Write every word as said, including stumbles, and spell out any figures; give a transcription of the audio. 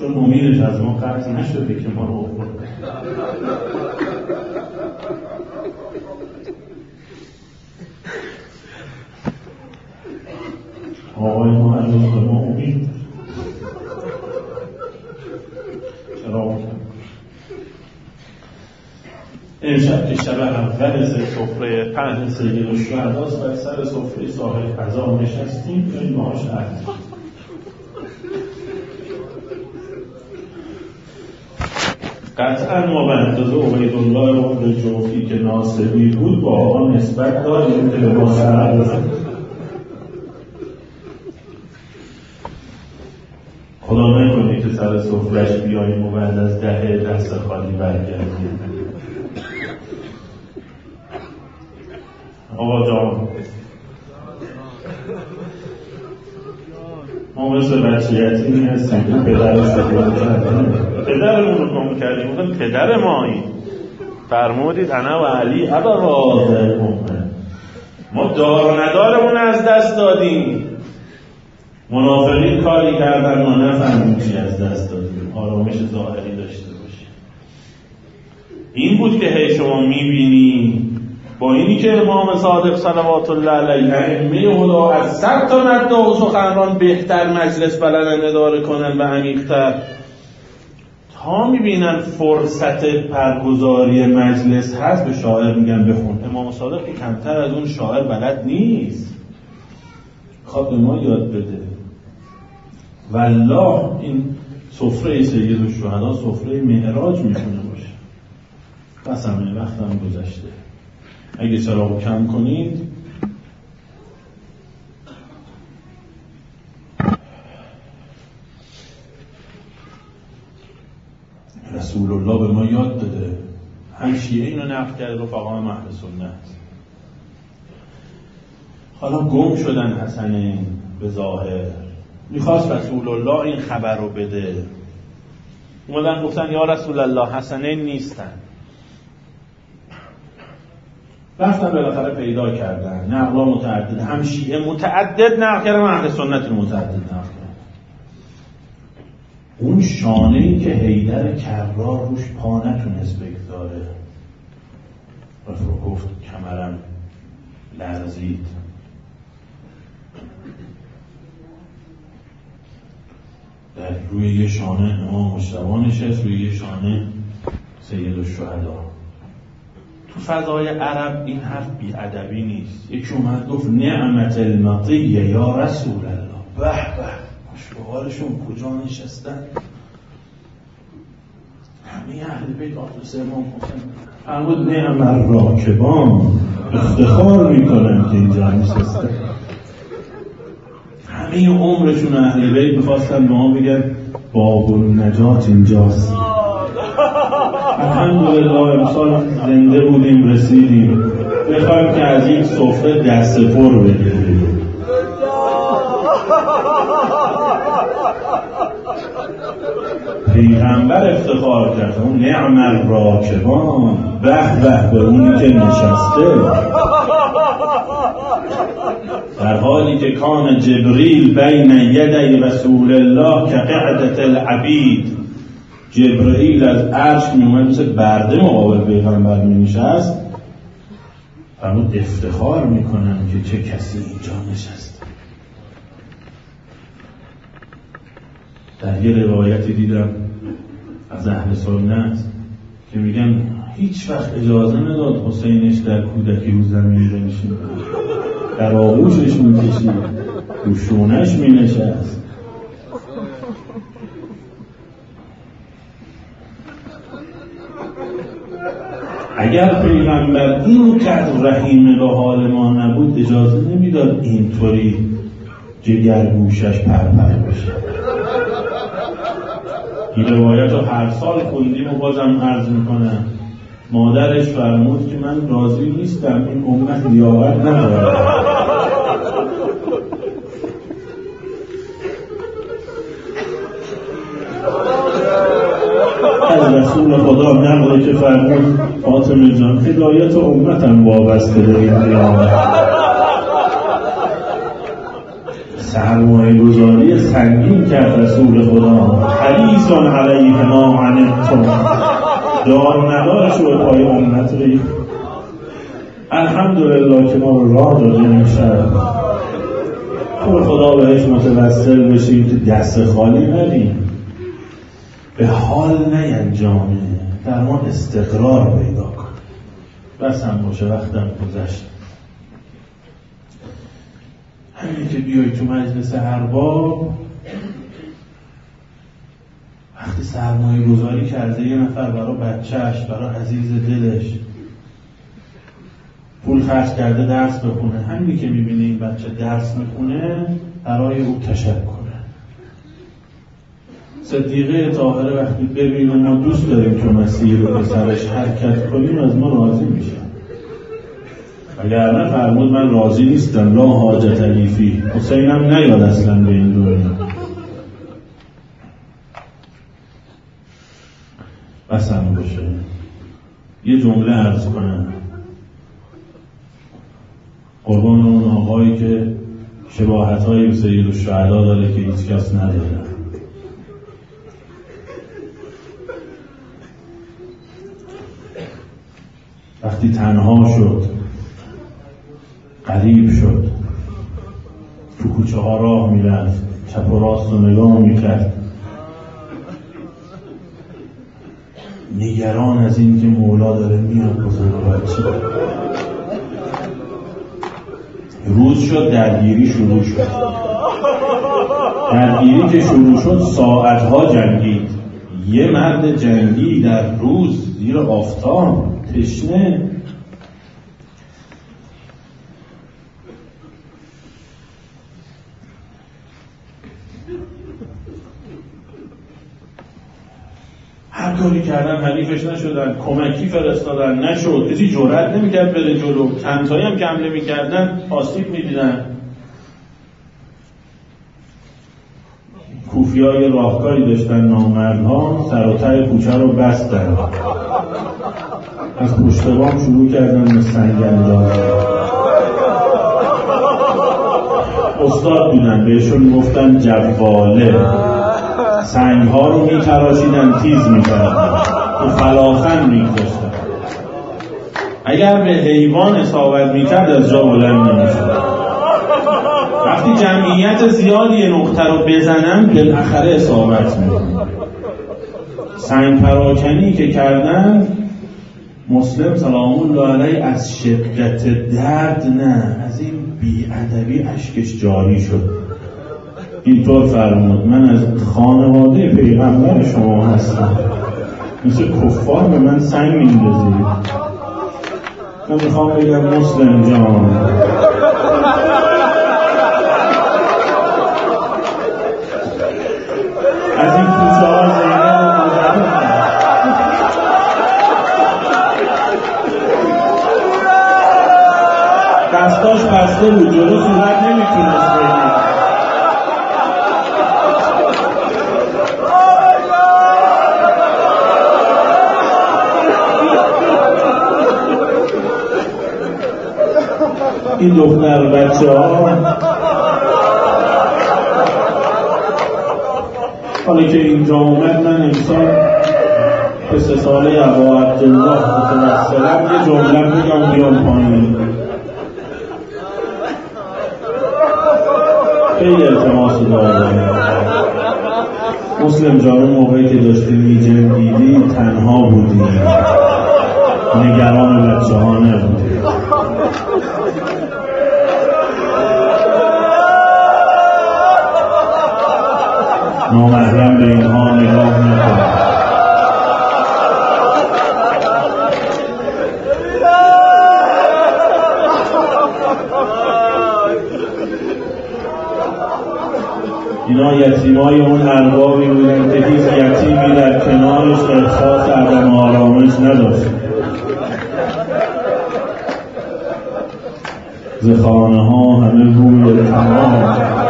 چون امیدش از ما قطع نشده که ما رو افرده. آقای ما از ما امید چرا بکنم امشب که شب اول سفره پهن سید الشهداست و سر سفره صاحب قضا نشستیم این باهاش عهد قطعا ما به اندازه عبیدالله ابن جوفی که ناصبی بود با آن نسبت داریم که لباس عرب خدا نکنی که سر سفرش بیاییم و بعد از دهه دست خالی برگردیم. آقا جان ما مثل بچه یتیمی هستیم که پدر استفاده کردیم پدرمون رو کم کردیم بودن پدر مایی فرمودید انا و علی ابواب الامه ما دار و ندارمون از دست دادیم. منافقین کاری کردن ما نفهمیم چی از دست دادیم. آرامش ظاهری داشته باشیم. این بود که هی شما میبینی با اینی که امام صادق صلوات الله علیه ائمه هدا از صد تا نده و سخنران بهتر مجلس بلدن اداره کنن و عمیق‌تر تا میبینن فرصت برگزاری مجلس هست به شاعر میگن بخون. امام صادق که کمتر از اون شاعر بلد نیست خواد به ما یاد بده. والله این سفره سید الشهدا سفره معراج میتونه باشه. قسمه وقتم گذشته اگه چراغو کم کنید رسول الله به ما یاد داده. هم شیعه اینو نقل کرده رفقا اهل سنت. حالا گم شدن حسنین به ظاهر میخواست رسول الله این خبر رو بده. اومدن گفتن یا رسول الله حسنین نیستن. رفتن بالاخره پیدا کردن. نقلا متعدد هم شیعه متعدد نقل کردن اهل سنت متعدد نقل کردن. اون شانه‌ای که حیدر کرار روش پا نتونست بگذاره رفت گفت کمرم لرزید. در روی یه شانه امام مجتبی نشست روی یه شانه سید الشهدا. تو فضای عرب این حرف بی‌ادبی نیست. یکی اومد گفت نعمت المطیه یا رسول الله. به به مشبهارشون کجا نشستن؟ همه اهل بیت آتوس امام گفتن فرمود نعم الراکبان افتخار میکنن که اینجا نشستن. همه عمرشون اهل بیت میخواستن به ما بگن باب النجات اینجاست. الحمدلله امسال زنده بودیم رسیدیم بخوایم که از این سفره دست پر بگیریم. پیغمبر افتخار کرد اون نعم الراکبان به به به اونی که نشسته در حالی که کان جبریل بین یدی رسول الله که قعدت العبید. جبرئیل از عرش می اومد مثل برده مقابل پیغمبر می نشست. فرمود افتخار میکنم که چه کسی اینجا نشست. در یه روایتی دیدم از اهل سنت که میگن هیچ وقت اجازه نداد حسینش در کودکی رو زمین بنشینه. در آغوشش میکشید رو شونش مینشست. اگر پیغمبر این قدر رحیم به حال ما نبود اجازه نمیداد اینطوری جگرگوشش پرپر بشه. این روایت رو هر سال خوندیم و بازم عرض میکنم. مادرش فرمود که من راضی نیستم این امت لیاقت نداره. از رسول خدا نقله که فرمود فاطمه جان هدایت امتم وابسته به این لیاقت. سرمایه گذاری سنگین کرد رسول خدا، حریصان علیه ما عنتم، دار ندارش رو به پای امت ریخت. الحمدلله که ما رو راه داده نمیشد. تو خدا بهش متوسل بشیم که دست خالی ندیم، به حال نینجامه، در ما استقرار پیدا کنه. بس هم باشه، وقتم گذشت. همین که بیایی تو مجلس ارباب، وقتی سرمایه گذاری کرده یه نفر برای بچهش، برای عزیز دلش پول خرج کرده درس بخونه، همین که میبینه این بچه درس میخونه برای او تشکر. صدیقه طاهره وقتی ببینه ما دوست داریم که مسیر رو به سرش حرکت کنیم، از ما راضی میشه. اگر نه فرمود من راضی نیستم، لا حاجت لی فیه. حسینم نیاد اصلا به این دنیا. بس هم باشه. یه جمله عرض کنم قربان اون آقایی که شباهت های به سید الشهدا داره که هیچ کس نداره. وقتی تنها شد، غریب شد، تو کوچه ها راه میرفت، چپ و راست رو نگاه میکرد، نگران از این که مولا داره میاد بزن و بچه. روز شد، درگیری شروع شد. درگیری که شروع شد ساعتها جنگید. یه مرد جنگی در روز زیر آفتاب تشنه. هر کاری کردن حریفش نشدن، کمکی فرستادن نشد، کسی جرئت نمیکرد بره جلو، چند تایی هم که حمله میکردن آسیب میدیدن. کوفیای راهکاری داشتن نامردها، سر و ته کوچه رو بستن، از پشت بام شروع کردن به سنگندازی. استاد بودن، بهشون گفتن جواله. سنگ ها رو می تراشیدن، تیز می کردن، تو فلاخن می گذاشتن. اگر به حیوان اصابت می کرد از جا بلند نمی شد. وقتی جمعیت زیادی یه نقطه رو بزنن بالاخره اصابت می کنن. سنگ پراکنی که کردن، مسلم سلام الله علیه از شدت درد نه، از این بی‌ادبی اشکش جاری شد. اینطور فرمود من از خانواده پیغمبر شما هستم، مثل کفار به من سنگ میندازید. من میخوام بگم مسلم جان، از این کوچه ها زینب مزرم دستاش بسته بود، جلو صورت نمیتونست بگید. این دختر بچه ها حالا که اینجا اومد، من امسال به سه ساله ابا عبدالله متوسلم یه جمله بگم بیام پایین. خیلی التماس دارم مسلم جان، موقعی که داشتی می جنگیدی تنها بودی، نگران بچه ها نبودی. نامحرم به اینها نگاه نکن. اینا یتیمای اون اربابی بودن که هیچ یتیمی در کنارش احساس عدم آرامش نداشت. ز خانه ها همه بوی تمام